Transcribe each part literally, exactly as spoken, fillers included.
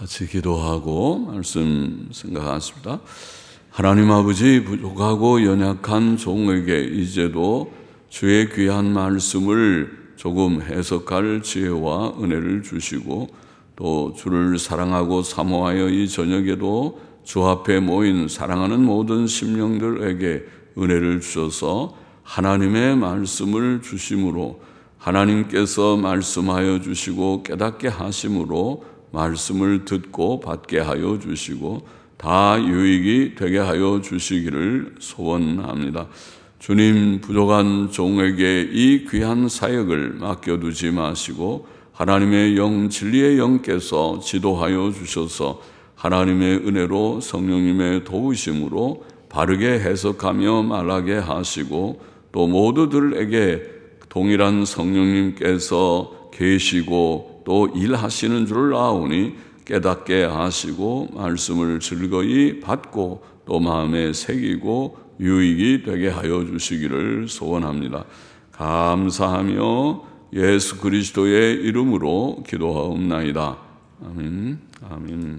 같이 기도하고 말씀 생각하십니다. 하나님 아버지, 부족하고 연약한 종에게 이제도 주의 귀한 말씀을 조금 해석할 지혜와 은혜를 주시고, 또 주를 사랑하고 사모하여 이 저녁에도 주 앞에 모인 사랑하는 모든 심령들에게 은혜를 주셔서 하나님의 말씀을 주심으로, 하나님께서 말씀하여 주시고 깨닫게 하심으로 말씀을 듣고 받게 하여 주시고 다 유익이 되게 하여 주시기를 소원합니다. 주님, 부족한 종에게 이 귀한 사역을 맡겨두지 마시고 하나님의 영, 진리의 영께서 지도하여 주셔서 하나님의 은혜로 성령님의 도우심으로 바르게 해석하며 말하게 하시고, 또 모두들에게 동일한 성령님께서 계시고 또 일하시는 줄 아오니 깨닫게 하시고 말씀을 즐거이 받고 또 마음에 새기고 유익이 되게 하여 주시기를 소원합니다. 감사하며 예수 그리스도의 이름으로 기도하옵나이다. 아멘. 아멘.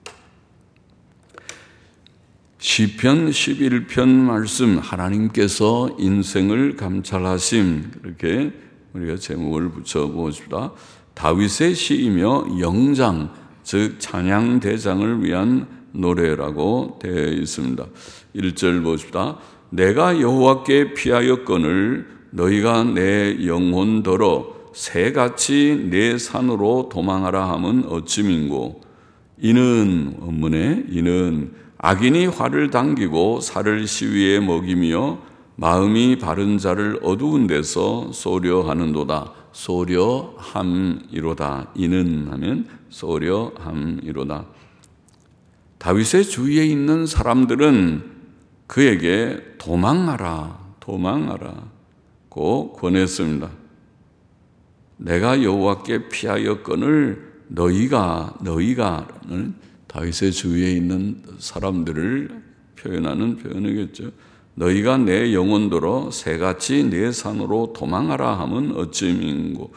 시편 십일 편 말씀, 하나님께서 인생을 감찰하심, 그렇게 우리가 제목을 붙여보십시다. 다윗의 시이며 영장, 즉 찬양대장을 위한 노래라고 되어 있습니다. 일 절 보십시다. 내가 여호와께 피하였거늘 너희가 내 영혼더러 새같이 내 산으로 도망하라 함은 어찌민고. 이는, 원문에 이는 악인이 활을 당기고 살을 시위에 먹이며 마음이 바른 자를 어두운 데서 소려하는도다. 소려함이로다. 이는 하면 소려함이로다. 다윗의 주위에 있는 사람들은 그에게 도망하라, 도망하라고 권했습니다. 내가 여호와께 피하였거늘 너희가, 너희가는 다윗의 주위에 있는 사람들을 표현하는 표현이겠죠. 너희가 내 영혼더러 새같이 내 산으로 도망하라 함은 어찌민고.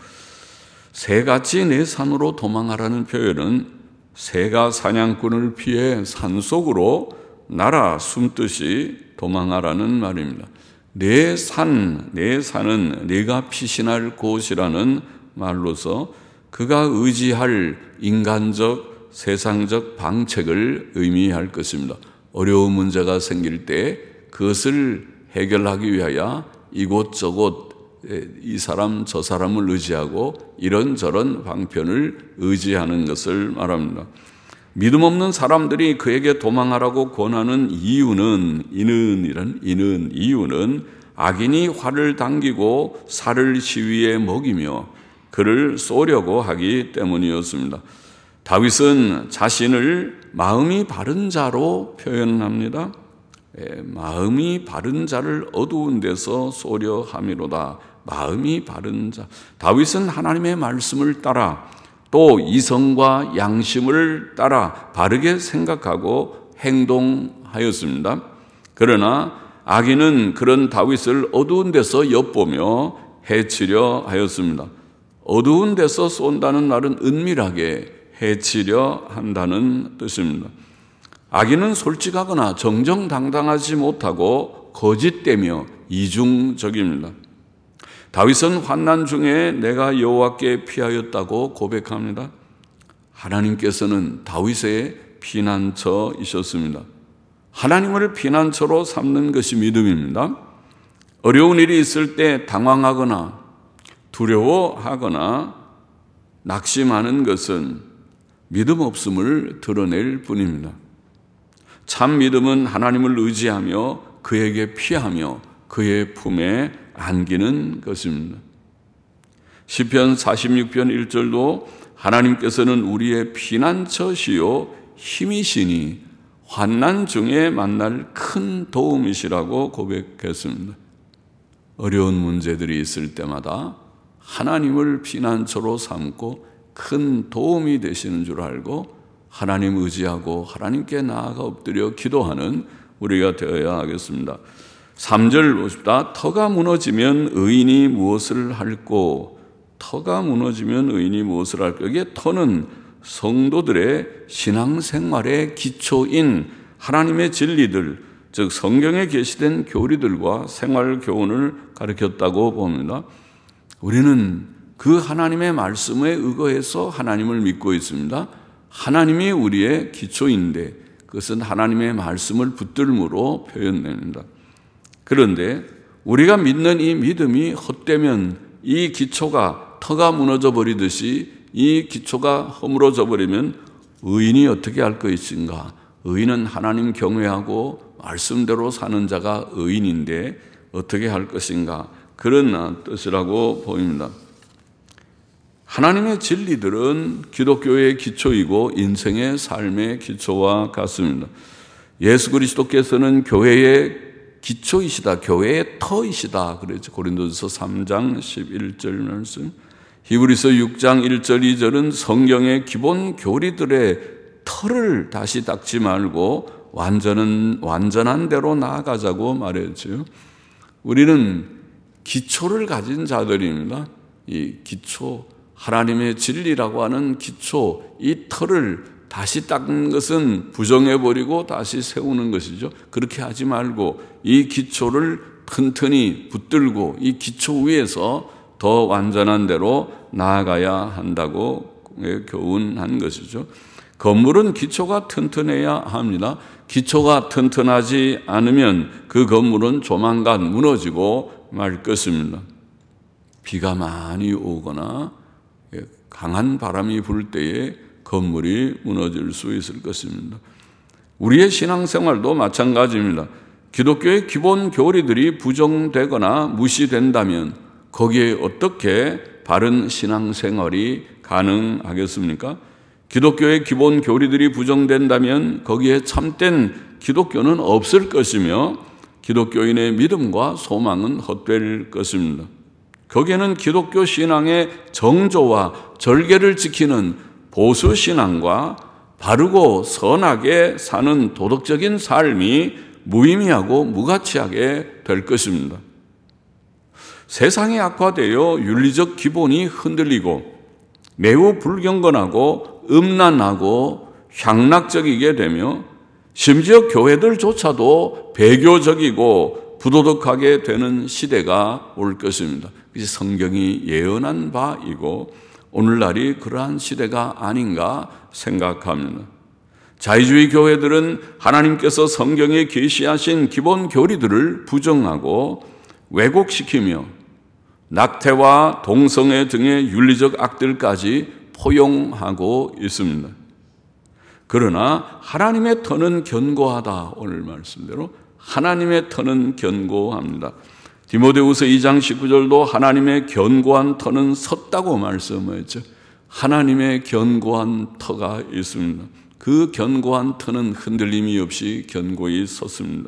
새같이 내 산으로 도망하라는 표현은 새가 사냥꾼을 피해 산속으로 날아 숨듯이 도망하라는 말입니다. 내 산, 내 산은 네가 피신할 곳이라는 말로서 그가 의지할 인간적 세상적 방책을 의미할 것입니다. 어려운 문제가 생길 때 그것을 해결하기 위하여 이곳저곳 이 사람 저 사람을 의지하고 이런저런 방편을 의지하는 것을 말합니다. 믿음 없는 사람들이 그에게 도망하라고 권하는 이유는 이는 이런 이는 이유는 악인이 활을 당기고 살을 시위에 먹이며 그를 쏘려고 하기 때문이었습니다. 다윗은 자신을 마음이 바른 자로 표현합니다. 예, 마음이 바른 자를 어두운 데서 쏘려 함이로다. 마음이 바른 자. 다윗은 하나님의 말씀을 따라 또 이성과 양심을 따라 바르게 생각하고 행동하였습니다. 그러나 악인은 그런 다윗을 어두운 데서 엿보며 해치려 하였습니다. 어두운 데서 쏜다는 말은 은밀하게 해치려 한다는 뜻입니다. 악인은 솔직하거나 정정당당하지 못하고 거짓되며 이중적입니다. 다윗은 환난 중에 내가 여호와께 피하였다고 고백합니다. 하나님께서는 다윗의 피난처이셨습니다. 하나님을 피난처로 삼는 것이 믿음입니다. 어려운 일이 있을 때 당황하거나 두려워하거나 낙심하는 것은 믿음 없음을 드러낼 뿐입니다. 참 믿음은 하나님을 의지하며 그에게 피하며 그의 품에 안기는 것입니다. 시편 사십육 편 일 절도 하나님께서는 우리의 피난처시요 힘이시니 환난 중에 만날 큰 도움이시라고 고백했습니다. 어려운 문제들이 있을 때마다 하나님을 피난처로 삼고 큰 도움이 되시는 줄 알고 하나님 의지하고 하나님께 나아가 엎드려 기도하는 우리가 되어야 하겠습니다. 삼 절 보십시다. 터가 무너지면 의인이 무엇을 할꼬. 터가 무너지면 의인이 무엇을 할꼬. 이게 터는 성도들의 신앙생활의 기초인 하나님의 진리들, 즉 성경에 게시된 교리들과 생활 교훈을 가르쳤다고 봅니다. 우리는 그 하나님의 말씀에 의거해서 하나님을 믿고 있습니다. 하나님이 우리의 기초인데 그것은 하나님의 말씀을 붙들므로 표현됩니다. 그런데 우리가 믿는 이 믿음이 헛되면 이 기초가 터가 무너져 버리듯이 이 기초가 허물어져 버리면 의인이 어떻게 할 것인가? 의인은 하나님 경외하고 말씀대로 사는 자가 의인인데 어떻게 할 것인가? 그런 뜻이라고 보입니다. 하나님의 진리들은 기독교의 기초이고 인생의 삶의 기초와 같습니다. 예수 그리스도께서는 교회의 기초이시다, 교회의 터이시다 그랬죠. 고린도전서 삼 장 십일 절 말씀. 히브리서 육 장 일 절 이 절은 성경의 기본 교리들의 터를 다시 닦지 말고 완전한, 완전한 대로 나아가자고 말했죠. 우리는 기초를 가진 자들입니다. 이 기초, 하나님의 진리라고 하는 기초, 이 터를 다시 닦는 것은 부정해버리고 다시 세우는 것이죠. 그렇게 하지 말고 이 기초를 튼튼히 붙들고 이 기초 위에서 더 완전한 대로 나아가야 한다고 교훈한 것이죠. 건물은 기초가 튼튼해야 합니다. 기초가 튼튼하지 않으면 그 건물은 조만간 무너지고 말 것입니다. 비가 많이 오거나 강한 바람이 불 때에 건물이 무너질 수 있을 것입니다. 우리의 신앙생활도 마찬가지입니다. 기독교의 기본 교리들이 부정되거나 무시된다면 거기에 어떻게 바른 신앙생활이 가능하겠습니까? 기독교의 기본 교리들이 부정된다면 거기에 참된 기독교는 없을 것이며 기독교인의 믿음과 소망은 헛될 것입니다. 거기에는 기독교 신앙의 정조와 절개를 지키는 보수 신앙과 바르고 선하게 사는 도덕적인 삶이 무의미하고 무가치하게 될 것입니다. 세상이 악화되어 윤리적 기본이 흔들리고 매우 불경건하고 음란하고 향락적이게 되며 심지어 교회들조차도 배교적이고 부도덕하게 되는 시대가 올 것입니다. 이제 성경이 예언한 바이고 오늘날이 그러한 시대가 아닌가 생각합니다. 자유주의 교회들은 하나님께서 성경에 계시하신 기본 교리들을 부정하고 왜곡시키며 낙태와 동성애 등의 윤리적 악들까지 포용하고 있습니다. 그러나 하나님의 터는 견고하다. 오늘 말씀대로 하나님의 터는 견고합니다. 디모데후서 이 장 십구 절도 하나님의 견고한 터는 섰다고 말씀하였죠. 하나님의 견고한 터가 있습니다. 그 견고한 터는 흔들림이 없이 견고히 섰습니다.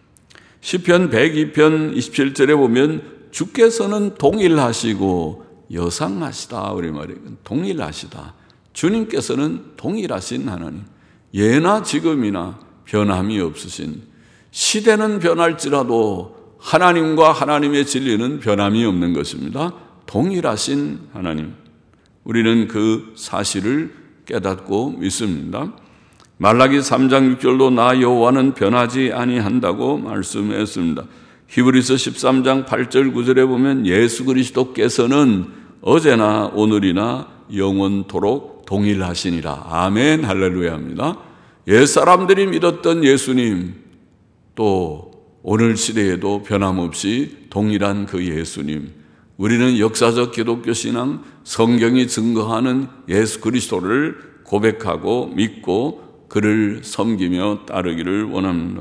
시편 백이 편 이십칠 절에 보면 주께서는 동일하시고 여상하시다. 우리 말이 동일하시다. 주님께서는 동일하신 하나님, 예나 지금이나 변함이 없으신, 시대는 변할지라도 하나님과 하나님의 진리는 변함이 없는 것입니다. 동일하신 하나님, 우리는 그 사실을 깨닫고 믿습니다. 말라기 삼 장 육 절도 나 여호와는 변하지 아니한다고 말씀했습니다. 히브리서 십삼 장 팔 절 구 절에 보면 예수 그리스도께서는 어제나 오늘이나 영원토록 동일하시니라. 아멘, 할렐루야입니다. 옛사람들이 믿었던 예수님, 또 오늘 시대에도 변함없이 동일한 그 예수님, 우리는 역사적 기독교 신앙, 성경이 증거하는 예수 그리스도를 고백하고 믿고 그를 섬기며 따르기를 원합니다.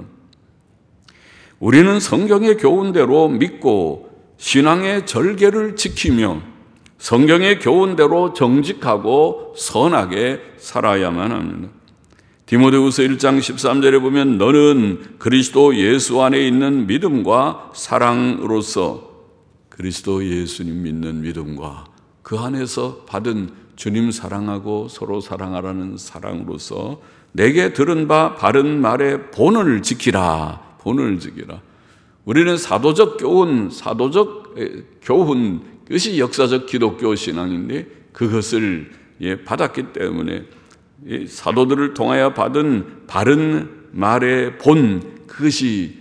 우리는 성경의 교훈대로 믿고 신앙의 절개를 지키며 성경의 교훈대로 정직하고 선하게 살아야만 합니다. 디모데후서 일 장 십삼 절에 보면 너는 그리스도 예수 안에 있는 믿음과 사랑으로서, 그리스도 예수님 믿는 믿음과 그 안에서 받은 주님 사랑하고 서로 사랑하라는 사랑으로서 내게 들은 바 바른 말의 본을 지키라. 본을 지키라. 우리는 사도적 교훈, 사도적 교훈, 그것이 역사적 기독교 신앙인데 그것을 예, 받았기 때문에 사도들을 통하여 받은 바른 말의 본, 그것이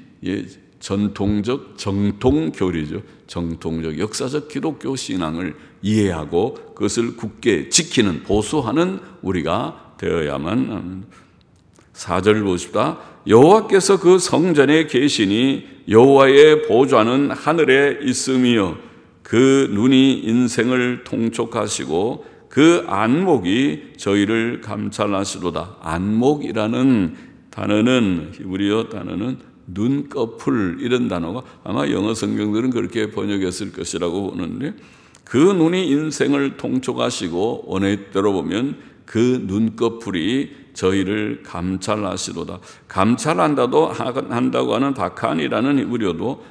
전통적 정통교리죠. 정통적 역사적 기독교 신앙을 이해하고 그것을 굳게 지키는, 보수하는 우리가 되어야만 합니다. 사 절 보십시다. 여호와께서 그 성전에 계시니 여호와의 보좌는 하늘에 있으며 그 눈이 인생을 통촉하시고 그 안목이 저희를 감찰하시도다. 안목이라는 단어는, 히브리어 단어는 눈꺼풀, 이런 단어가 아마 영어 성경들은 그렇게 번역했을 것이라고 보는데, 그 눈이 인생을 통촉하시고 원어대로 보면 그 눈꺼풀이 저희를 감찰하시도다. 감찰한다도 한다고 하는 바칸이라는 히브리어도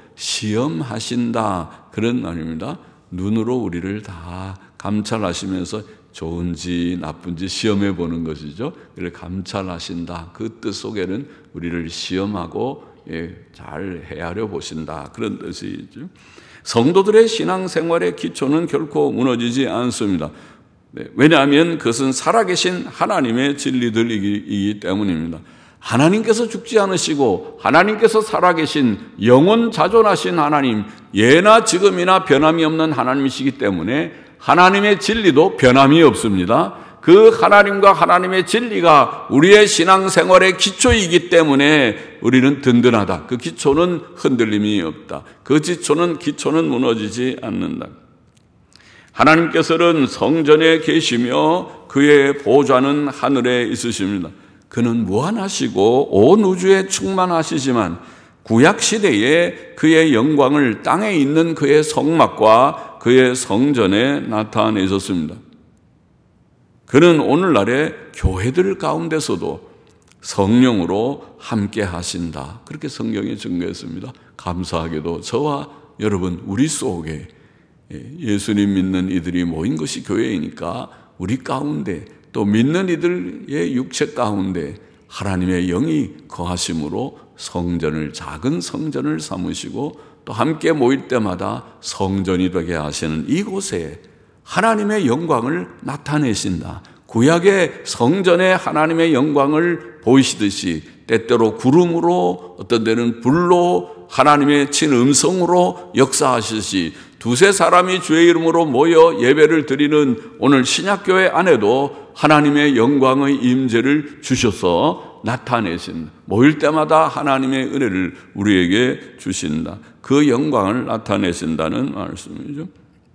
시험하신다, 그런 말입니다. 눈으로 우리를 다 감찰하시면서 좋은지 나쁜지 시험해 보는 것이죠. 그를 감찰하신다. 그 뜻 속에는 우리를 시험하고 예, 잘 헤아려 보신다, 그런 뜻이죠. 성도들의 신앙생활의 기초는 결코 무너지지 않습니다. 네, 왜냐하면 그것은 살아계신 하나님의 진리들이기 때문입니다. 하나님께서 죽지 않으시고 하나님께서 살아계신 영원 자존하신 하나님, 예나 지금이나 변함이 없는 하나님이시기 때문에 하나님의 진리도 변함이 없습니다. 그 하나님과 하나님의 진리가 우리의 신앙생활의 기초이기 때문에 우리는 든든하다. 그 기초는 흔들림이 없다. 그 기초는, 기초는 무너지지 않는다. 하나님께서는 성전에 계시며 그의 보좌는 하늘에 있으십니다. 그는 무한하시고 온 우주에 충만하시지만 구약시대에 그의 영광을 땅에 있는 그의 성막과 그의 성전에 나타내셨습니다. 그는 오늘날의 교회들 가운데서도 성령으로 함께 하신다, 그렇게 성경이 증거했습니다. 감사하게도 저와 여러분, 우리 속에 예수님 믿는 이들이 모인 것이 교회이니까 우리 가운데, 또 믿는 이들의 육체 가운데 하나님의 영이 거하심으로 성전을, 작은 성전을 삼으시고 또 함께 모일 때마다 성전이 되게 하시는 이곳에 하나님의 영광을 나타내신다. 구약의 성전에 하나님의 영광을 보이시듯이 때때로 구름으로, 어떤 때는 불로, 하나님의 친음성으로 역사하시듯이 두세 사람이 주의 이름으로 모여 예배를 드리는 오늘 신약교회 안에도 하나님의 영광의 임재를 주셔서 나타내신다. 모일 때마다 하나님의 은혜를 우리에게 주신다. 그 영광을 나타내신다는 말씀이죠.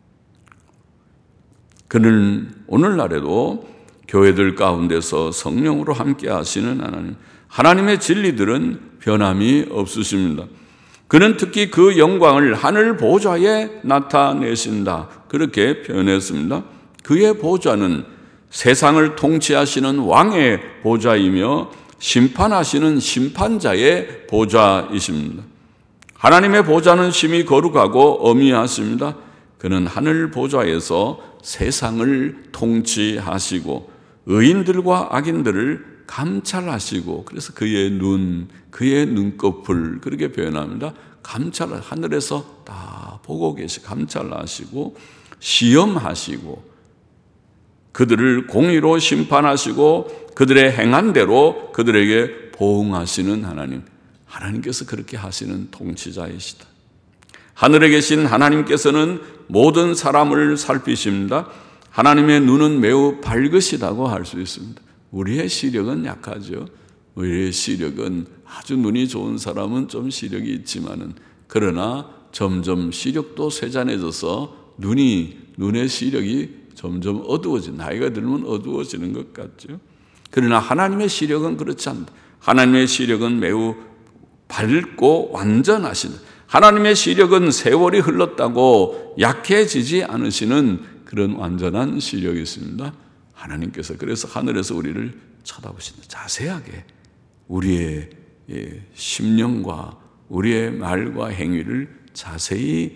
그는 오늘날에도 교회들 가운데서 성령으로 함께 하시는 하나님, 하나님의 진리들은 변함이 없으십니다. 그는 특히 그 영광을 하늘 보좌에 나타내신다, 그렇게 표현했습니다. 그의 보좌는 세상을 통치하시는 왕의 보좌이며 심판하시는 심판자의 보좌이십니다. 하나님의 보좌는 심히 거룩하고 어미하십니다. 그는 하늘 보좌에서 세상을 통치하시고 의인들과 악인들을 감찰하시고, 그래서 그의 눈, 그의 눈꺼풀, 그렇게 표현합니다. 감찰, 하늘에서 다 보고 계시, 감찰하시고 시험하시고 그들을 공의로 심판하시고 그들의 행한 대로 그들에게 보응하시는 하나님, 하나님께서 그렇게 하시는 통치자이시다. 하늘에 계신 하나님께서는 모든 사람을 살피십니다. 하나님의 눈은 매우 밝으시다고 할 수 있습니다. 우리의 시력은 약하죠. 우리의 시력은, 아주 눈이 좋은 사람은 좀 시력이 있지만은, 그러나 점점 시력도 쇠잔해져서 눈이, 눈의 시력이 점점 어두워지, 나이가 들면 어두워지는 것 같죠. 그러나 하나님의 시력은 그렇지 않다. 하나님의 시력은 매우 밝고 완전하신, 하나님의 시력은 세월이 흘렀다고 약해지지 않으시는 그런 완전한 시력이 있습니다. 하나님께서 그래서 하늘에서 우리를 쳐다보신다. 자세하게 우리의 심령과 우리의 말과 행위를 자세히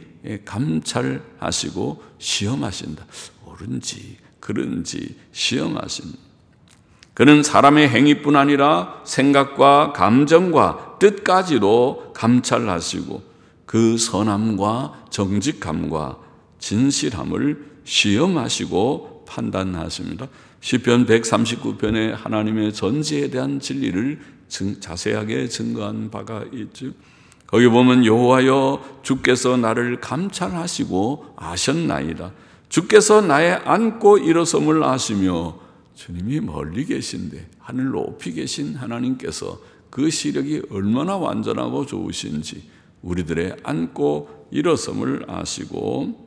감찰하시고 시험하신다. 옳은지 그른지 시험하신다. 그는 사람의 행위뿐 아니라 생각과 감정과 뜻까지도 감찰하시고 그 선함과 정직함과 진실함을 시험하시고 판단하십니다. 시편 백삼십구 편에 하나님의 전지에 대한 진리를 증, 자세하게 증거한 바가 있죠. 거기 보면 여호와여 주께서 나를 감찰하시고 아셨나이다. 주께서 나의 앉고 일어섬을 아시며 주님이 멀리 계신데 하늘 높이 계신 하나님께서 그 시력이 얼마나 완전하고 좋으신지 우리들의 앉고 일어섬을 아시고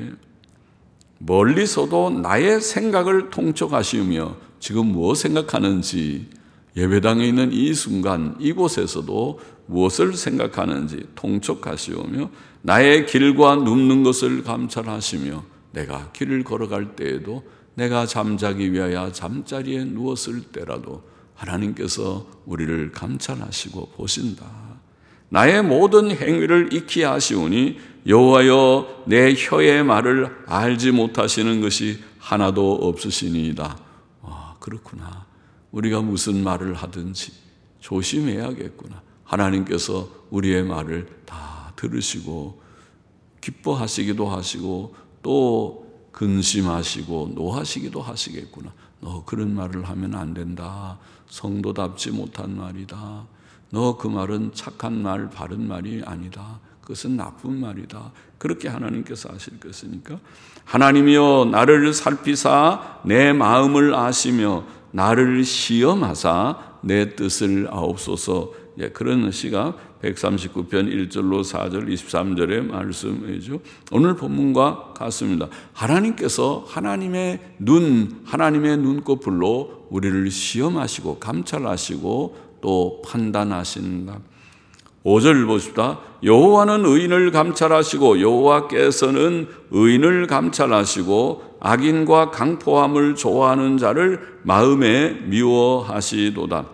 멀리서도 나의 생각을 통촉하시며 지금 무엇 생각하는지 예배당에 있는 이 순간 이곳에서도 무엇을 생각하는지 통촉하시오며 나의 길과 눕는 것을 감찰하시며 내가 길을 걸어갈 때에도 내가 잠자기 위하여 잠자리에 누웠을 때라도 하나님께서 우리를 감찰하시고 보신다. 나의 모든 행위를 익히 아시오니 여호와여 내 혀의 말을 알지 못하시는 것이 하나도 없으시니이다. 아, 그렇구나. 우리가 무슨 말을 하든지 조심해야겠구나. 하나님께서 우리의 말을 다 들으시고 기뻐하시기도 하시고 또 근심하시고 노하시기도 하시겠구나. 너 그런 말을 하면 안 된다. 성도답지 못한 말이다. 너 그 말은 착한 말, 바른 말이 아니다. 그것은 나쁜 말이다. 그렇게 하나님께서 하실 것이니까 하나님이여 나를 살피사 내 마음을 아시며 나를 시험하사 내 뜻을 아옵소서. 예, 그런 시가 백삼십구 편 일 절로 사 절 이십삼 절의 말씀이죠. 오늘 본문과 같습니다. 하나님께서 하나님의 눈, 하나님의 눈꺼풀로 우리를 시험하시고 감찰하시고 또 판단하신다. 오 절 보십시다. 여호와는 의인을 감찰하시고 여호와께서는 의인을 감찰하시고 악인과 강포함을 좋아하는 자를 마음에 미워하시도다.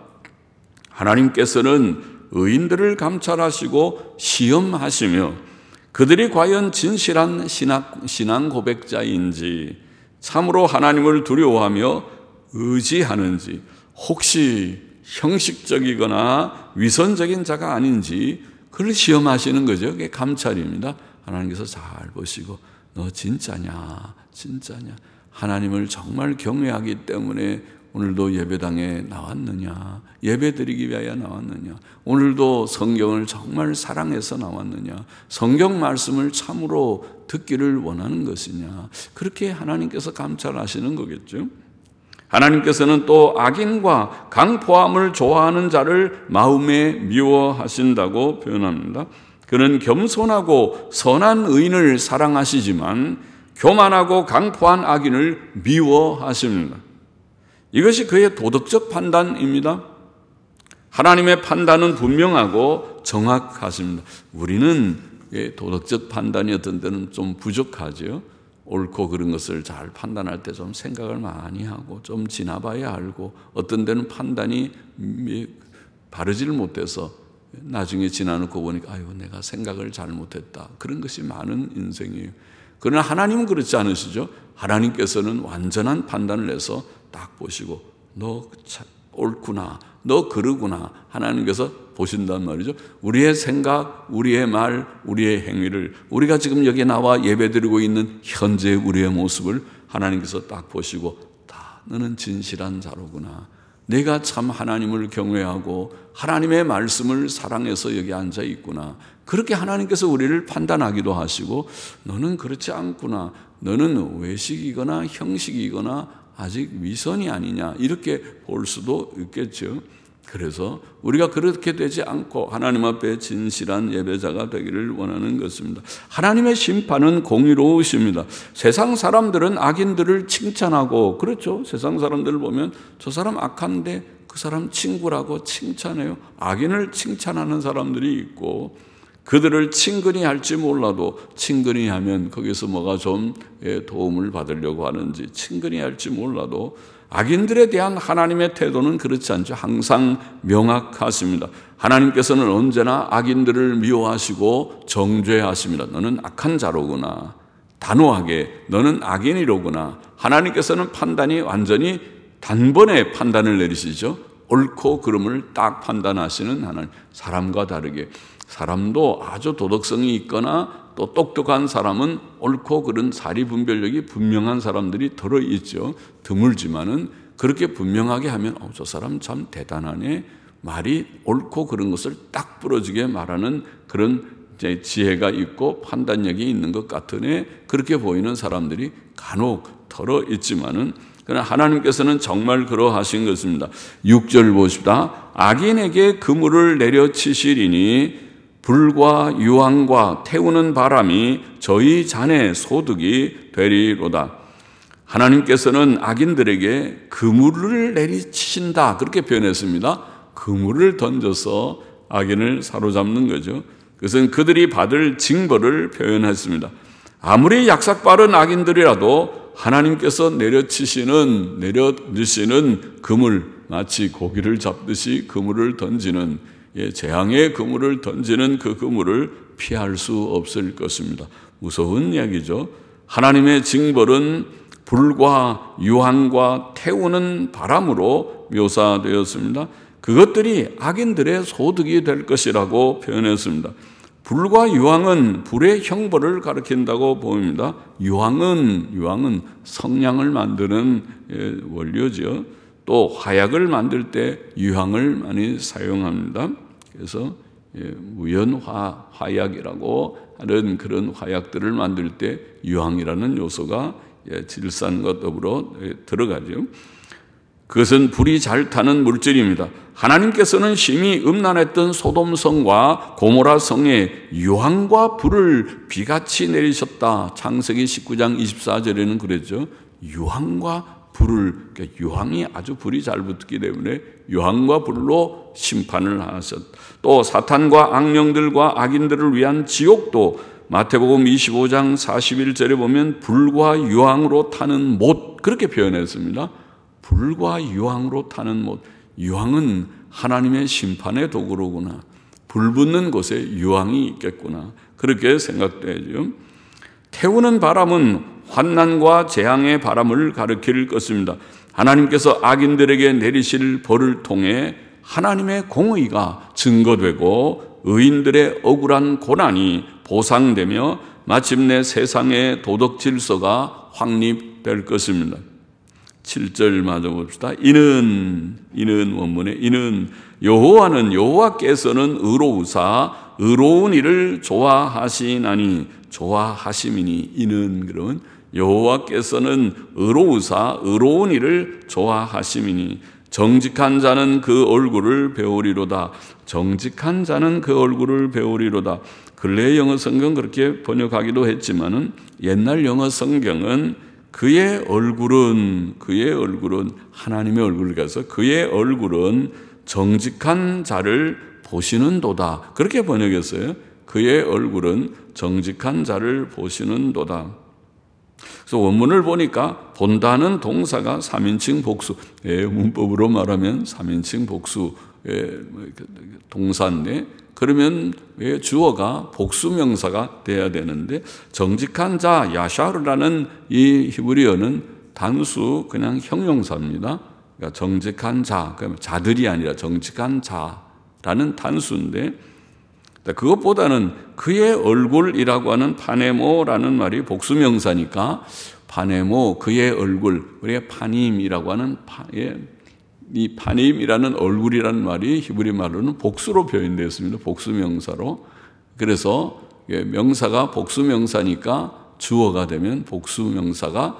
하나님께서는 의인들을 감찰하시고 시험하시며 그들이 과연 진실한 신앙 고백자인지 참으로 하나님을 두려워하며 의지하는지 혹시 형식적이거나 위선적인 자가 아닌지 그를 시험하시는 거죠. 그게 감찰입니다. 하나님께서 잘 보시고 너 진짜냐 진짜냐 하나님을 정말 경외하기 때문에 오늘도 예배당에 나왔느냐 예배드리기 위하여 나왔느냐 오늘도 성경을 정말 사랑해서 나왔느냐 성경 말씀을 참으로 듣기를 원하는 것이냐 그렇게 하나님께서 감찰하시는 거겠죠. 하나님께서는 또 악인과 강포함을 좋아하는 자를 마음에 미워하신다고 표현합니다. 그는 겸손하고 선한 의인을 사랑하시지만 교만하고 강포한 악인을 미워하십니다. 이것이 그의 도덕적 판단입니다. 하나님의 판단은 분명하고 정확하십니다. 우리는 도덕적 판단이 어떤 때는 좀 부족하죠. 옳고 그른 것을 잘 판단할 때 좀 생각을 많이 하고 좀 지나봐야 알고 어떤 데는 판단이 바르지를 못해서 나중에 지나놓고 보니까 아이고 내가 생각을 잘못했다. 그런 것이 많은 인생이에요. 그러나 하나님은 그렇지 않으시죠. 하나님께서는 완전한 판단을 해서 딱 보시고 너 옳구나 너 그러구나 하나님께서 보신단 말이죠. 우리의 생각, 우리의 말, 우리의 행위를 우리가 지금 여기 나와 예배드리고 있는 현재 우리의 모습을 하나님께서 딱 보시고 다 너는 진실한 자로구나. 내가 참 하나님을 경외하고 하나님의 말씀을 사랑해서 여기 앉아 있구나. 그렇게 하나님께서 우리를 판단하기도 하시고 너는 그렇지 않구나. 너는 외식이거나 형식이거나 아직 위선이 아니냐 이렇게 볼 수도 있겠죠. 그래서 우리가 그렇게 되지 않고 하나님 앞에 진실한 예배자가 되기를 원하는 것입니다. 하나님의 심판은 공의로우십니다. 세상 사람들은 악인들을 칭찬하고 그렇죠. 세상 사람들을 보면 저 사람 악한데 그 사람 친구라고 칭찬해요. 악인을 칭찬하는 사람들이 있고 그들을 친근히 할지 몰라도 친근히 하면 거기서 뭐가 좀 도움을 받으려고 하는지 친근히 할지 몰라도 악인들에 대한 하나님의 태도는 그렇지 않죠. 항상 명확하십니다. 하나님께서는 언제나 악인들을 미워하시고 정죄하십니다. 너는 악한 자로구나. 단호하게 너는 악인이로구나. 하나님께서는 판단이 완전히 단번에 판단을 내리시죠. 옳고 그름을 딱 판단하시는 하나님. 사람과 다르게 사람도 아주 도덕성이 있거나 또 똑똑한 사람은 옳고 그른 사리 분별력이 분명한 사람들이 들어있죠. 드물지만은 그렇게 분명하게 하면 어, 저 사람 참 대단하네. 말이 옳고 그른 것을 딱 부러지게 말하는 그런 이제 지혜가 있고 판단력이 있는 것 같으네. 그렇게 보이는 사람들이 간혹 덜어 있지만은 그러나 하나님께서는 정말 그러하신 것입니다. 육 절 보십시다. 악인에게 그물을 내려치시리니 불과 유황과 태우는 바람이 저희 잔의 소득이 되리로다. 하나님께서는 악인들에게 그물을 내리치신다 그렇게 표현했습니다. 그물을 던져서 악인을 사로잡는 거죠. 그것은 그들이 받을 징벌을 표현했습니다. 아무리 약삭빠른 악인들이라도 하나님께서 내려치시는 내려주시는 그물, 마치 고기를 잡듯이 그물을 던지는 예, 재앙의 그물을 던지는 그 그물을 피할 수 없을 것입니다. 무서운 이야기죠. 하나님의 징벌은 불과 유황과 태우는 바람으로 묘사되었습니다. 그것들이 악인들의 소득이 될 것이라고 표현했습니다. 불과 유황은 불의 형벌을 가리킨다고 보입니다. 유황은 유황은 성냥을 만드는 원료죠. 또 화약을 만들 때 유황을 많이 사용합니다. 그래서 무연화 화약이라고 하는 그런 화약들을 만들 때 유황이라는 요소가 질산과 더불어 들어가죠. 그것은 불이 잘 타는 물질입니다. 하나님께서는 심히 음란했던 소돔성과 고모라 성에 유황과 불을 비같이 내리셨다. 창세기 십구 장 이십사 절에는 그랬죠. 유황과 불을, 그러니까 유황이 아주 불이 잘 붙기 때문에 유황과 불로 심판을 하셨다. 또 사탄과 악령들과 악인들을 위한 지옥도 마태복음 이십오 장 사십일 절에 보면 불과 유황으로 타는 못 그렇게 표현했습니다. 불과 유황으로 타는 못. 유황은 하나님의 심판의 도구로구나. 불 붙는 곳에 유황이 있겠구나. 그렇게 생각되죠. 태우는 바람은 환난과 재앙의 바람을 가리킬 것입니다. 하나님께서 악인들에게 내리실 벌을 통해 하나님의 공의가 증거되고 의인들의 억울한 고난이 보상되며 마침내 세상의 도덕 질서가 확립될 것입니다. 칠 절 마저 봅시다. 이는 이는 원문에 이는 여호와는 여호와께서는 의로우사 의로운 일을 좋아하시나니 좋아하심이니 이는 그런 여호와께서는 의로우사 의로운 일을 좋아하심이니 정직한 자는 그 얼굴을 배우리로다. 정직한 자는 그 얼굴을 배우리로다. 근래 영어 성경 그렇게 번역하기도 했지만은 옛날 영어 성경은 그의 얼굴은 그의 얼굴은 하나님의 얼굴을 가서 그의 얼굴은 정직한 자를 보시는도다. 그렇게 번역했어요. 그의 얼굴은 정직한 자를 보시는도다. 그래서 원문을 보니까 본다는 동사가 삼인칭 복수. 예, 문법으로 말하면 삼인칭 복수 예, 동사인데 그러면 왜 주어가 복수명사가 돼야 되는데 정직한 자 야샤르라는 이 히브리어는 단수 그냥 형용사입니다. 그러니까 정직한 자, 그러면 자들이 아니라 정직한 자라는 단수인데 그것보다는 그의 얼굴이라고 하는 파네모라는 말이 복수명사니까 파네모 그의 얼굴, 우리가 파님이라고 하는 파, 예, 이 파님이라는 얼굴이라는 말이 히브리 말로는 복수로 표현되었습니다. 복수명사로. 그래서 명사가 복수명사니까 주어가 되면 복수명사가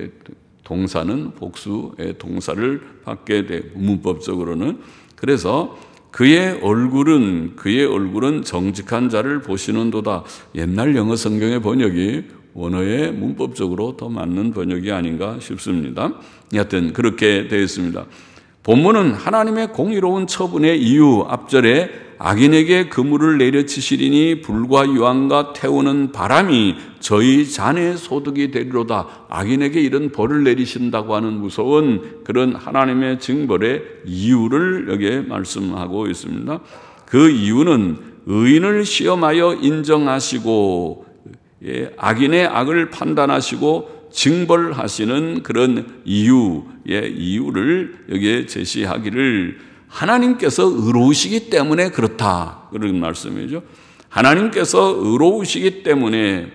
동사는 복수의 동사를 받게 돼 문법적으로는. 그래서 그의 얼굴은 그의 얼굴은 정직한 자를 보시는도다. 옛날 영어 성경의 번역이 원어에 문법적으로 더 맞는 번역이 아닌가 싶습니다. 여하튼 그렇게 되어 있습니다. 본문은 하나님의 공의로운 처분의 이유 앞절에 악인에게 그물을 내려치시리니 불과 유황과 태우는 바람이 저희 잔의 소득이 되리로다. 악인에게 이런 벌을 내리신다고 하는 무서운 그런 하나님의 징벌의 이유를 여기에 말씀하고 있습니다. 그 이유는 의인을 시험하여 인정하시고 예, 악인의 악을 판단하시고 징벌하시는 그런 이유의 이유를 여기에 제시하기를 하나님께서 의로우시기 때문에 그렇다. 그런 말씀이죠. 하나님께서 의로우시기 때문에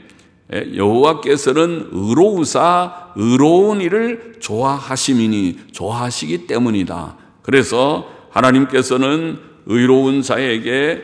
여호와께서는 의로우사 의로운 일을 좋아하심이니 좋아하시기 때문이다. 그래서 하나님께서는 의로운 자에게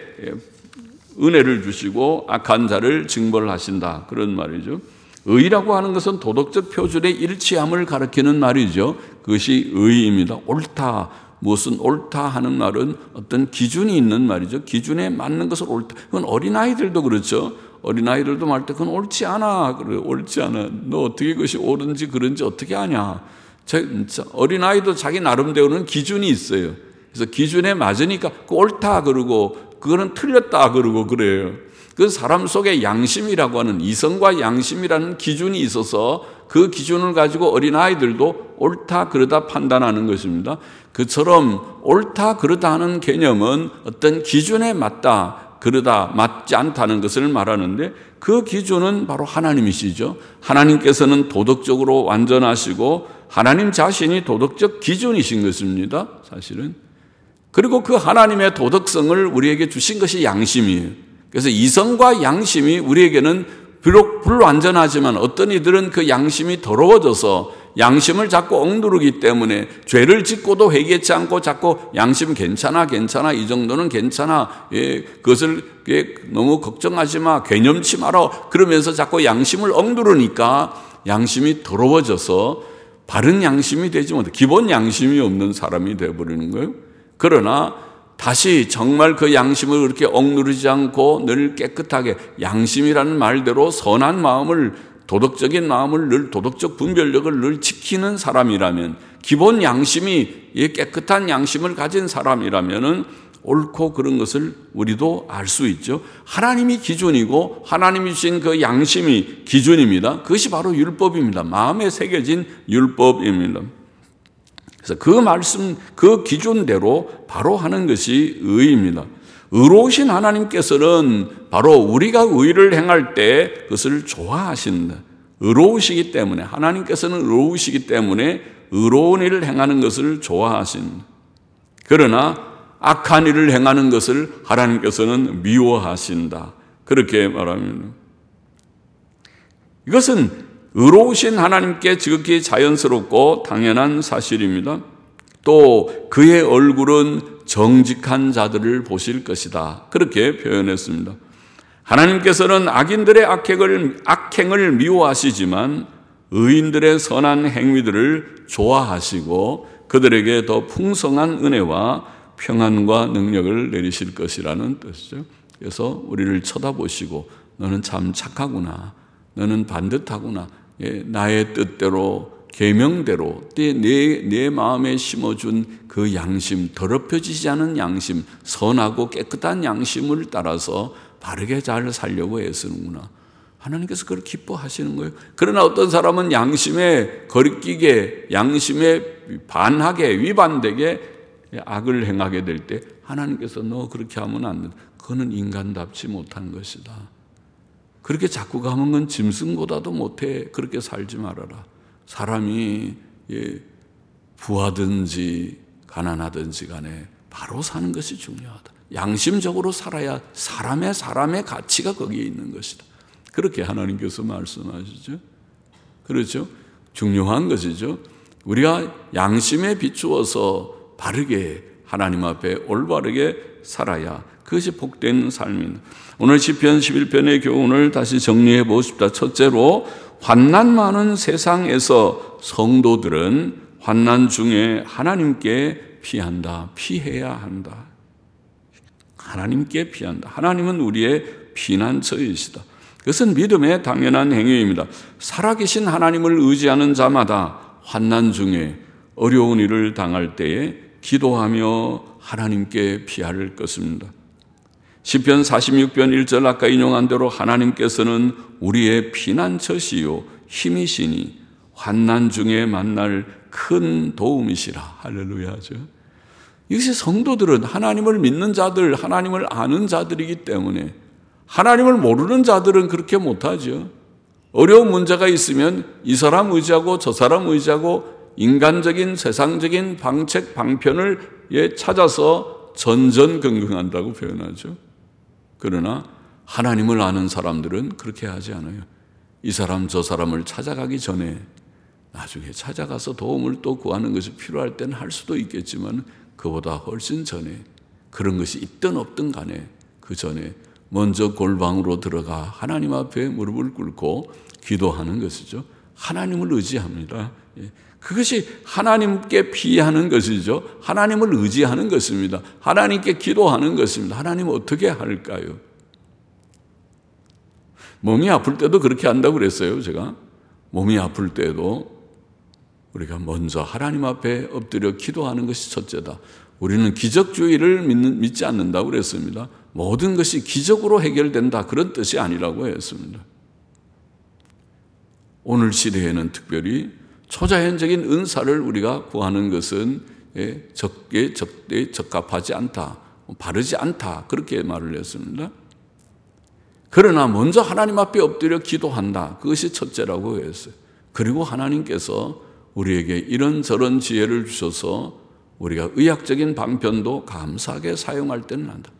은혜를 주시고 악한 자를 징벌하신다. 그런 말이죠. 의라고 하는 것은 도덕적 표준의 일치함을 가리키는 말이죠. 그것이 의입니다. 옳다. 무슨 옳다 하는 말은 어떤 기준이 있는 말이죠. 기준에 맞는 것을 옳다. 그건 어린아이들도 그렇죠. 어린아이들도 말 때 그건 옳지 않아. 그래, 옳지 않아. 너 어떻게 그것이 옳은지 그런지 어떻게 아냐. 진짜 어린아이도 자기 나름대로는 기준이 있어요. 그래서 기준에 맞으니까 그 옳다 그러고 그거는 틀렸다 그러고 그래요. 그 사람 속에 양심이라고 하는 이성과 양심이라는 기준이 있어서 그 기준을 가지고 어린아이들도 옳다 그러다 판단하는 것입니다. 그처럼 옳다 그러다 하는 개념은 어떤 기준에 맞다 그러다 맞지 않다는 것을 말하는데 그 기준은 바로 하나님이시죠. 하나님께서는 도덕적으로 완전하시고 하나님 자신이 도덕적 기준이신 것입니다. 사실은. 그리고 그 하나님의 도덕성을 우리에게 주신 것이 양심이에요. 그래서 이성과 양심이 우리에게는 비록 불완전하지만 어떤 이들은 그 양심이 더러워져서 양심을 자꾸 억누르기 때문에 죄를 짓고도 회개치 않고 자꾸 양심 괜찮아 괜찮아 이 정도는 괜찮아 예, 그것을 예, 너무 걱정하지 마 괴념치 마라 그러면서 자꾸 양심을 억누르니까 양심이 더러워져서 바른 양심이 되지 못해 기본 양심이 없는 사람이 되어버리는 거예요. 그러나 다시 정말 그 양심을 그렇게 억누르지 않고 늘 깨끗하게 양심이라는 말대로 선한 마음을 도덕적인 마음을 늘 도덕적 분별력을 늘 지키는 사람이라면 기본 양심이 깨끗한 양심을 가진 사람이라면은 옳고 그런 것을 우리도 알 수 있죠. 하나님이 기준이고 하나님이 주신 그 양심이 기준입니다. 그것이 바로 율법입니다. 마음에 새겨진 율법입니다. 그래서 그 말씀, 그 기준대로 바로 하는 것이 의입니다. 의로우신 하나님께서는 바로 우리가 의를 행할 때 그것을 좋아하신다. 의로우시기 때문에, 하나님께서는 의로우시기 때문에 의로운 일을 행하는 것을 좋아하신다. 그러나 악한 일을 행하는 것을 하나님께서는 미워하신다. 그렇게 말합니다. 이것은 의로우신 하나님께 지극히 자연스럽고 당연한 사실입니다. 또 그의 얼굴은 정직한 자들을 보실 것이다. 그렇게 표현했습니다. 하나님께서는 악인들의 악행을, 악행을 미워하시지만 의인들의 선한 행위들을 좋아하시고 그들에게 더 풍성한 은혜와 평안과 능력을 내리실 것이라는 뜻이죠. 그래서 우리를 쳐다보시고 너는 참 착하구나. 너는 반듯하구나. 예, 나의 뜻대로 계명대로 내, 내, 내 마음에 심어준 그 양심, 더럽혀지지 않은 양심, 선하고 깨끗한 양심을 따라서 바르게 잘 살려고 애쓰는구나. 하나님께서 그걸 기뻐하시는 거예요. 그러나 어떤 사람은 양심에 거리끼게, 양심에 반하게, 위반되게 악을 행하게 될 때 하나님께서 너 그렇게 하면 안 된다. 그거는 인간답지 못한 것이다. 그렇게 자꾸 가면 건 짐승보다도 못해. 그렇게 살지 말아라. 사람이 예, 부하든지 가난하든지 간에 바로 사는 것이 중요하다. 양심적으로 살아야 사람의 사람의 가치가 거기에 있는 것이다. 그렇게 하나님께서 말씀하시죠. 그렇죠? 중요한 것이죠. 우리가 양심에 비추어서 바르게 하나님 앞에 올바르게 살아야 그것이 복된 삶입니다. 오늘 시편 십일 편의 교훈을 다시 정리해 보고 싶다. 첫째로 환난 많은 세상에서 성도들은 환난 중에 하나님께 피한다. 피해야 한다. 하나님께 피한다. 하나님은 우리의 피난처이시다. 그것은 믿음의 당연한 행위입니다. 살아계신 하나님을 의지하는 자마다 환난 중에 어려운 일을 당할 때에 기도하며 하나님께 피할 것입니다. 시편 사십육 편 일 절 아까 인용한 대로 하나님께서는 우리의 피난처시요 힘이시니 환난 중에 만날 큰 도움이시라. 할렐루야죠. 이것이 성도들은 하나님을 믿는 자들, 하나님을 아는 자들이기 때문에 하나님을 모르는 자들은 그렇게 못하죠. 어려운 문제가 있으면 이 사람 의지하고 저 사람 의지하고 인간적인 세상적인 방책 방편을 예 찾아서 전전긍긍한다고 표현하죠. 그러나 하나님을 아는 사람들은 그렇게 하지 않아요. 이 사람 저 사람을 찾아가기 전에 나중에 찾아가서 도움을 또 구하는 것이 필요할 때는 할 수도 있겠지만 그보다 훨씬 전에 그런 것이 있든 없든 간에 그 전에 먼저 골방으로 들어가 하나님 앞에 무릎을 꿇고 기도하는 것이죠. 하나님을 의지합니다. 그것이 하나님께 피하는 것이죠. 하나님을 의지하는 것입니다. 하나님께 기도하는 것입니다. 하나님 어떻게 할까요? 몸이 아플 때도 그렇게 한다고 그랬어요. 제가 몸이 아플 때도 우리가 먼저 하나님 앞에 엎드려 기도하는 것이 첫째다. 우리는 기적주의를 믿는, 믿지 않는다고 그랬습니다. 모든 것이 기적으로 해결된다 그런 뜻이 아니라고 했습니다. 오늘 시대에는 특별히 초자연적인 은사를 우리가 구하는 것은 적게 적대 적합하지 않다, 바르지 않다 그렇게 말을 했습니다. 그러나 먼저 하나님 앞에 엎드려 기도한다. 그것이 첫째라고 했어요. 그리고 하나님께서 우리에게 이런저런 지혜를 주셔서 우리가 의학적인 방편도 감사하게 사용할 때는 한다.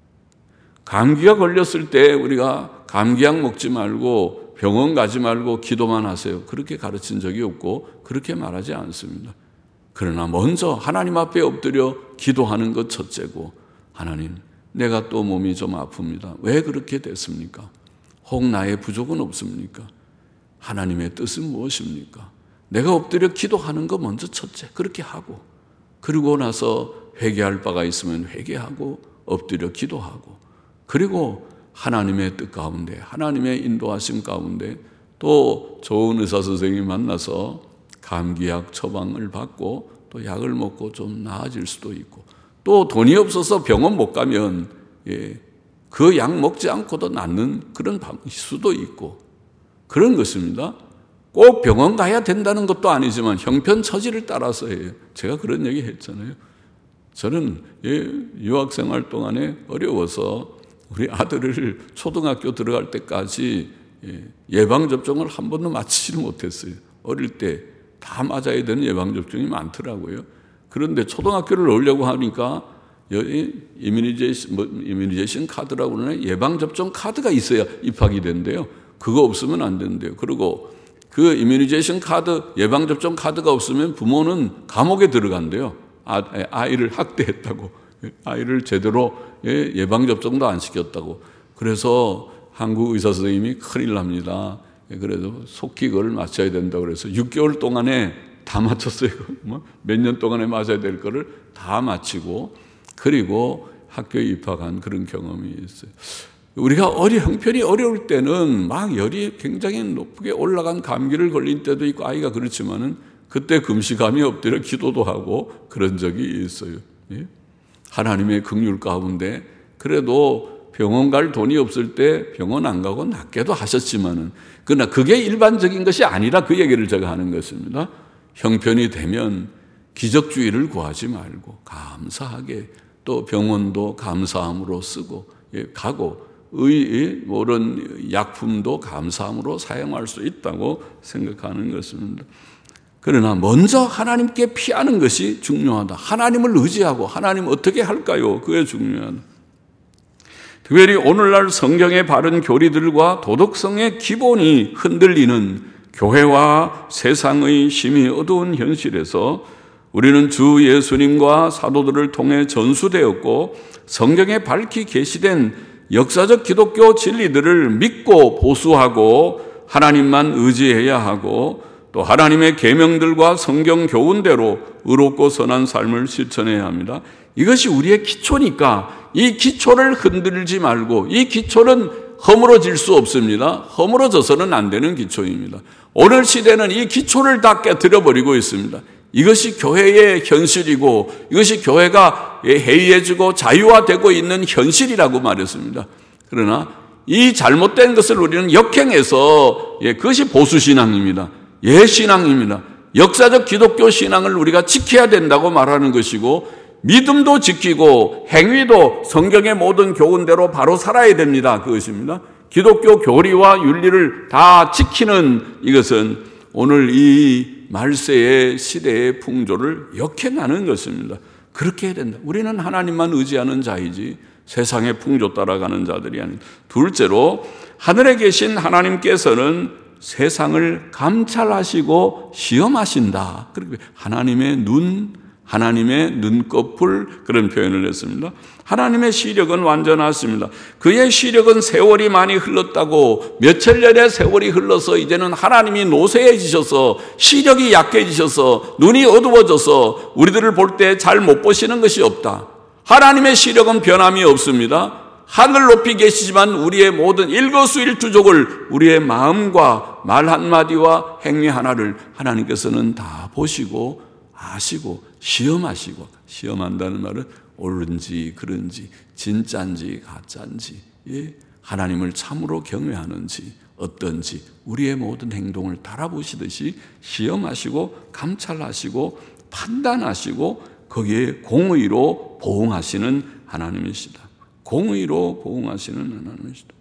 감기가 걸렸을 때 우리가 감기약 먹지 말고 병원 가지 말고 기도만 하세요. 그렇게 가르친 적이 없고 그렇게 말하지 않습니다. 그러나 먼저 하나님 앞에 엎드려 기도하는 것 첫째고, 하나님 내가 또 몸이 좀 아픕니다. 왜 그렇게 됐습니까? 혹 나의 부족은 없습니까? 하나님의 뜻은 무엇입니까? 내가 엎드려 기도하는 거 먼저 첫째 그렇게 하고, 그리고 나서 회개할 바가 있으면 회개하고 엎드려 기도하고, 그리고 하나님의 뜻 가운데 하나님의 인도하심 가운데 또 좋은 의사 선생님 만나서 감기약 처방을 받고 또 약을 먹고 좀 나아질 수도 있고, 또 돈이 없어서 병원 못 가면 예, 그 약 먹지 않고도 낫는 그런 수도 있고 그런 것입니다. 꼭 병원 가야 된다는 것도 아니지만 형편처지를 따라서 해요. 제가 그런 얘기 했잖아요. 저는 예, 유학생활 동안에 어려워서 우리 아들을 초등학교 들어갈 때까지 예, 예방접종을 한 번도 마치지를 못했어요. 어릴 때 다 맞아야 되는 예방접종이 많더라고요. 그런데 초등학교를 넣으려고 하니까 이뮤니제이션, 뭐 이뮤니제이션 카드라고 그러나 예방접종 카드가 있어야 입학이 된대요. 그거 없으면 안 된대요. 그리고 그 이뮤니제이션 카드, 예방접종 카드가 없으면 부모는 감옥에 들어간대요. 아, 아이를 학대했다고. 아이를 제대로 예방접종도 안 시켰다고. 그래서 한국 의사 선생님이 큰일 납니다. 그래도 속히 그걸 맞춰야 된다고 그래서 육 개월 동안에 다 맞췄어요. 몇 년 동안에 맞아야 될 거를 다 마치고 그리고 학교에 입학한 그런 경험이 있어요. 우리가 어리 형편이 어려울 때는 막 열이 굉장히 높게 올라간 감기를 걸린 때도 있고 아이가 그렇지만은 그때 금시감이 엎드려 기도도 하고 그런 적이 있어요. 하나님의 긍휼 가운데 그래도 병원 갈 돈이 없을 때 병원 안 가고 낫게도 하셨지만은, 그러나 그게 일반적인 것이 아니라 그 얘기를 제가 하는 것입니다. 형편이 되면 기적주의를 구하지 말고 감사하게 또 병원도 감사함으로 쓰고 가고 의 모든 약품도 감사함으로 사용할 수 있다고 생각하는 것입니다. 그러나 먼저 하나님께 피하는 것이 중요하다. 하나님을 의지하고 하나님 어떻게 할까요? 그게 중요하다. 특별히 오늘날 성경의 바른 교리들과 도덕성의 기본이 흔들리는 교회와 세상의 심히 어두운 현실에서 우리는 주 예수님과 사도들을 통해 전수되었고 성경에 밝히 계시된 역사적 기독교 진리들을 믿고 보수하고 하나님만 의지해야 하고 또 하나님의 계명들과 성경 교훈대로 의롭고 선한 삶을 실천해야 합니다. 이것이 우리의 기초니까 이 기초를 흔들지 말고, 이 기초는 허물어질 수 없습니다. 허물어져서는 안 되는 기초입니다. 오늘 시대는 이 기초를 다 깨뜨려버리고 있습니다. 이것이 교회의 현실이고 이것이 교회가 해이해지고 자유화되고 있는 현실이라고 말했습니다. 그러나 이 잘못된 것을 우리는 역행해서 그것이 보수신앙입니다. 예신앙입니다. 역사적 기독교 신앙을 우리가 지켜야 된다고 말하는 것이고 믿음도 지키고 행위도 성경의 모든 교훈대로 바로 살아야 됩니다. 그것입니다. 기독교 교리와 윤리를 다 지키는 이것은 오늘 이 말세의 시대의 풍조를 역행하는 것입니다. 그렇게 해야 된다. 우리는 하나님만 의지하는 자이지 세상의 풍조 따라가는 자들이 아닌. 둘째로 하늘에 계신 하나님께서는 세상을 감찰하시고 시험하신다. 그리고 하나님의 눈, 하나님의 눈꺼풀, 그런 표현을 했습니다. 하나님의 시력은 완전하십니다. 그의 시력은 세월이 많이 흘렀다고, 몇 천년의 세월이 흘러서 이제는 하나님이 노쇠해지셔서 시력이 약해지셔서 눈이 어두워져서 우리들을 볼 때 잘 못 보시는 것이 없다. 하나님의 시력은 변함이 없습니다. 하늘 높이 계시지만 우리의 모든 일거수일투족을, 우리의 마음과 말 한마디와 행위 하나를 하나님께서는 다 보시고 아시고 시험하시고, 시험한다는 말은 옳은지 그른지 진짜인지 가짜인지, 예? 하나님을 참으로 경외하는지 어떤지 우리의 모든 행동을 달아보시듯이 시험하시고 감찰하시고 판단하시고 거기에 공의로 보응하시는 하나님이시다. 공의로 보응하시는 하나님이시다.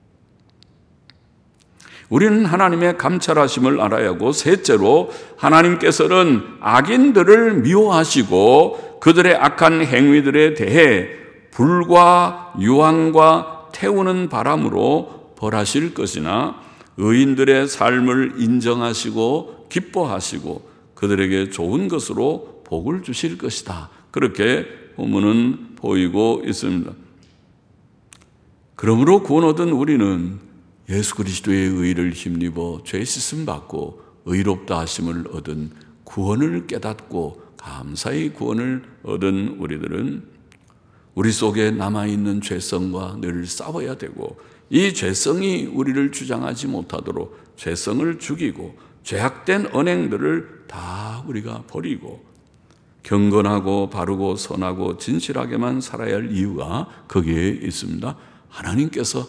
우리는 하나님의 감찰하심을 알아야 하고, 셋째로 하나님께서는 악인들을 미워하시고 그들의 악한 행위들에 대해 불과 유황과 태우는 바람으로 벌하실 것이나 의인들의 삶을 인정하시고 기뻐하시고 그들에게 좋은 것으로 복을 주실 것이다. 그렇게 본문은 보이고 있습니다. 그러므로 구원 얻은 우리는 예수 그리스도의 의를 힘입어 죄 씻음 받고 의롭다 하심을 얻은 구원을 깨닫고 감사의 구원을 얻은 우리들은 우리 속에 남아있는 죄성과 늘 싸워야 되고, 이 죄성이 우리를 주장하지 못하도록 죄성을 죽이고 죄악된 언행들을 다 우리가 버리고 경건하고 바르고 선하고 진실하게만 살아야 할 이유가 거기에 있습니다. 하나님께서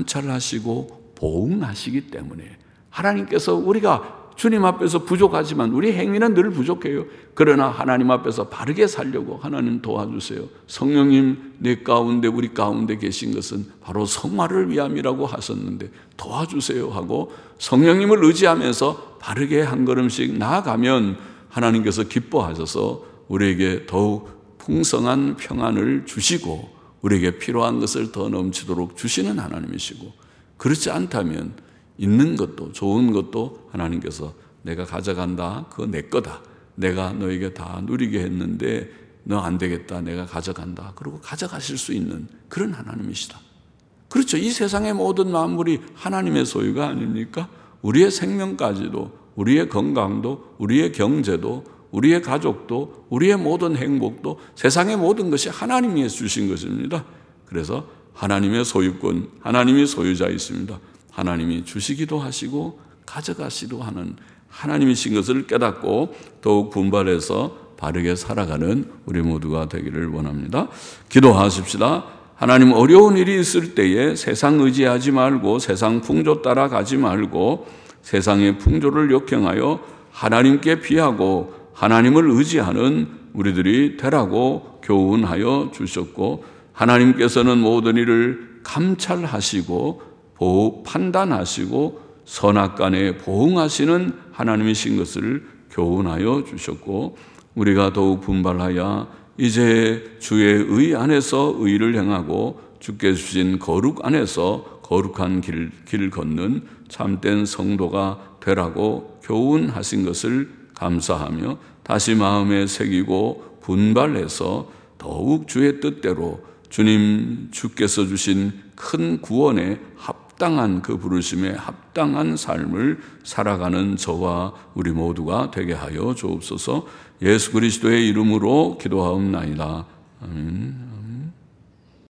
감찰하시고 보응하시기 때문에. 하나님께서 우리가 주님 앞에서 부족하지만 우리 행위는 늘 부족해요. 그러나 하나님 앞에서 바르게 살려고 하나님 도와주세요. 성령님 내 가운데 우리 가운데 계신 것은 바로 성화를 위함이라고 하셨는데 도와주세요 하고 성령님을 의지하면서 바르게 한 걸음씩 나아가면 하나님께서 기뻐하셔서 우리에게 더욱 풍성한 평안을 주시고 우리에게 필요한 것을 더 넘치도록 주시는 하나님이시고, 그렇지 않다면 있는 것도 좋은 것도 하나님께서 내가 가져간다, 그거 내 거다, 내가 너에게 다 누리게 했는데 너 안 되겠다, 내가 가져간다, 그리고 가져가실 수 있는 그런 하나님이시다. 그렇죠. 이 세상의 모든 만물이 하나님의 소유가 아닙니까? 우리의 생명까지도, 우리의 건강도, 우리의 경제도, 우리의 가족도, 우리의 모든 행복도, 세상의 모든 것이 하나님이 주신 것입니다. 그래서 하나님의 소유권, 하나님이 소유자이십니다. 하나님이 주시기도 하시고 가져가시기도 하는 하나님이신 것을 깨닫고 더욱 분발해서 바르게 살아가는 우리 모두가 되기를 원합니다. 기도하십시다. 하나님, 어려운 일이 있을 때에 세상 의지하지 말고 세상 풍조 따라가지 말고 세상의 풍조를 역행하여 하나님께 비하고 하나님을 의지하는 우리들이 되라고 교훈하여 주셨고, 하나님께서는 모든 일을 감찰하시고 보호, 판단하시고 선악간에 보응하시는 하나님이신 것을 교훈하여 주셨고, 우리가 더욱 분발하여 이제 주의 의 안에서 의를 행하고 주께 주신 거룩 안에서 거룩한 길, 길 걷는 참된 성도가 되라고 교훈하신 것을 감사하며 다시 마음에 새기고 분발해서 더욱 주의 뜻대로 주님 주께서 주신 큰 구원에 합당한 그 부르심에 합당한 삶을 살아가는 저와 우리 모두가 되게 하여 주옵소서. 예수 그리스도의 이름으로 기도하옵나이다. 아멘.